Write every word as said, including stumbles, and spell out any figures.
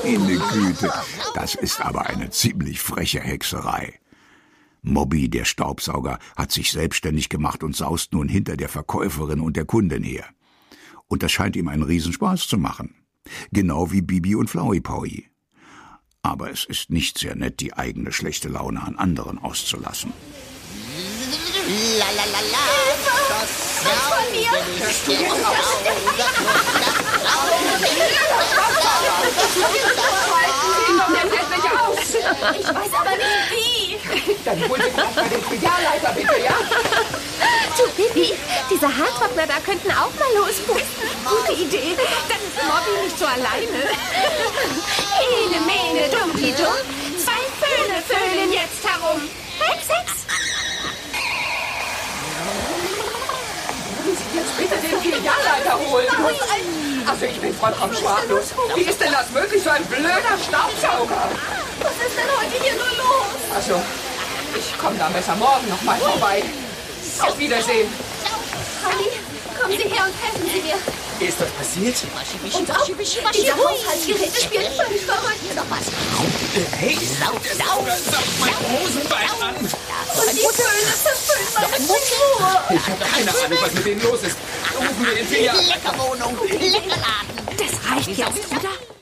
Meine Güte, das ist aber eine ziemlich freche Hexerei. Mobby, der Staubsauger, hat sich selbstständig gemacht und saust nun hinter der Verkäuferin und der Kundin her. Und das scheint ihm einen Riesenspaß zu machen. Genau wie Bibi und Flowey Powy. Aber es ist nicht sehr nett, die eigene schlechte Laune an anderen auszulassen. La la la la. Das Was von mir? Hörst du jetzt auf? Ich weiß aber nicht wie. Dann hol sie gleich mal den Filialleiter, bitte, ja? Du, Bibi, diese Haartrockner da könnten auch mal lospusten. Gute Idee. Dann ist Mobby nicht so alleine. Ene, mene, dummdi, dumm. Zwei Föhne föhnen jetzt herum. Hex, Hex. Jetzt bitte den Filialleiter holen. Also ich bin vollkommen sprachlos. Wie ist denn das möglich, so ein blöder Staubsauger? Was ist denn heute hier nur los? Also, ich komme da besser morgen noch mal vorbei. Auf Wiedersehen. Honey, kommen Sie her und helfen Sie mir. Ist was passiert? Und auch, diese Haushaltsgeräte spielen völlig verrückt. Hey, der Sauger saugt mein Hosenbein an. Und die Föhne verfüllen meine Frisur. Ich habe keine Ahnung, was mit denen los ist. Rufen wir den Filial. Lecker Wohnung, lecker Laden. Das reicht jetzt, oder?